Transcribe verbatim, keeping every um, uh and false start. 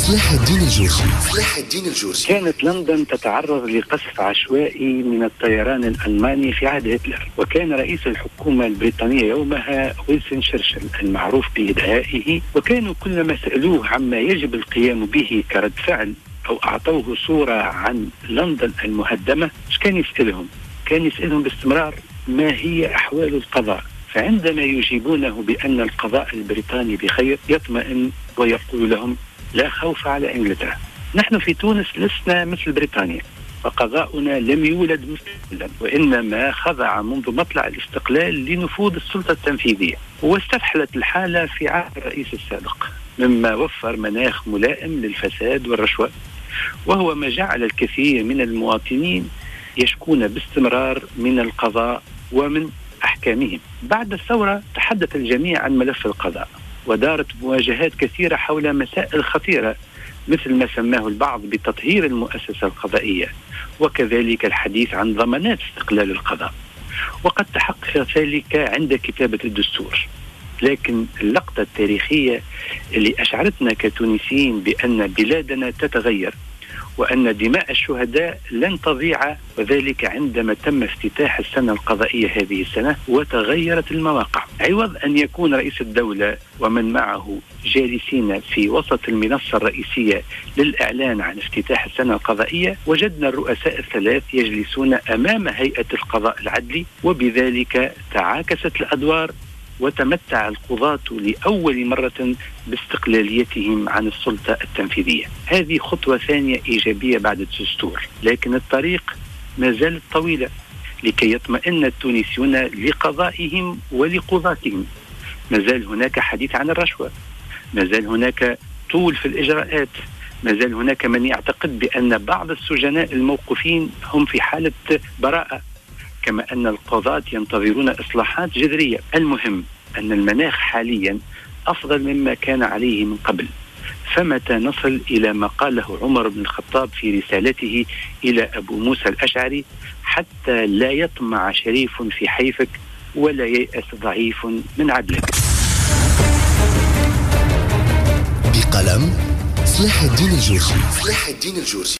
سلاح الدين الجورجي. سلاح الدين الجورجي. كانت لندن تتعرض لقصف عشوائي من الطيران الألماني في عهد هتلر، وكان رئيس الحكومة البريطانية يومها وينستون تشرشل المعروف بإدعائه، وكانوا كلما سألوه عما يجب القيام به كرد فعل أو أعطوه صورة عن لندن المهدمة، ايش كان يسألهم؟ كان يسألهم باستمرار ما هي أحوال القضاء، فعندما يجيبونه بأن القضاء البريطاني بخير يطمئن ويقول لهم لا خوف على إنجلترا. نحن في تونس لسنا مثل بريطانيا، فقضاؤنا لم يولد مستقلا، وإنما خضع منذ مطلع الاستقلال لنفوذ السلطة التنفيذية، واستفحلت الحالة في عهد الرئيس السابق، مما وفر مناخ ملائم للفساد والرشوة، وهو ما جعل الكثير من المواطنين يشكون باستمرار من القضاء ومن أحكامهم. بعد الثورة تحدث الجميع عن ملف القضاء، ودارت مواجهات كثيرة حول مسائل خطيرة مثل ما سماه البعض بتطهير المؤسسة القضائية، وكذلك الحديث عن ضمانات استقلال القضاء، وقد تحقق ذلك عند كتابة الدستور. لكن اللقطة التاريخية اللي أشعرتنا كتونسيين بأن بلادنا تتغير وأن دماء الشهداء لن تضيع، وذلك عندما تم افتتاح السنة القضائية هذه السنة وتغيرت المواقع. عوض أن يكون رئيس الدولة ومن معه جالسين في وسط المنصة الرئيسية للإعلان عن افتتاح السنة القضائية، وجدنا الرؤساء الثلاث يجلسون أمام هيئة القضاء العدلي، وبذلك تعاكست الأدوار وتمتع القضاة لأول مرة باستقلاليتهم عن السلطة التنفيذية. هذه خطوة ثانية إيجابية بعد الدستور، لكن الطريق ما زالت طويلة لكي يطمئن التونسيون لقضائهم ولقضاتهم. ما زال هناك حديث عن الرشوة، ما زال هناك طول في الإجراءات، ما زال هناك من يعتقد بأن بعض السجناء الموقوفين هم في حالة براءة، كما أن القضاة ينتظرون إصلاحات جذرية. المهم أن المناخ حاليا أفضل مما كان عليه من قبل، فمتى نصل إلى ما قاله عمر بن الخطاب في رسالته إلى أبو موسى الأشعري: حتى لا يطمع شريف في حيفك ولا ييأس ضعيف من عدلك. بقلم سلاح الدين الجورجي. سلاح الدين الجورجي.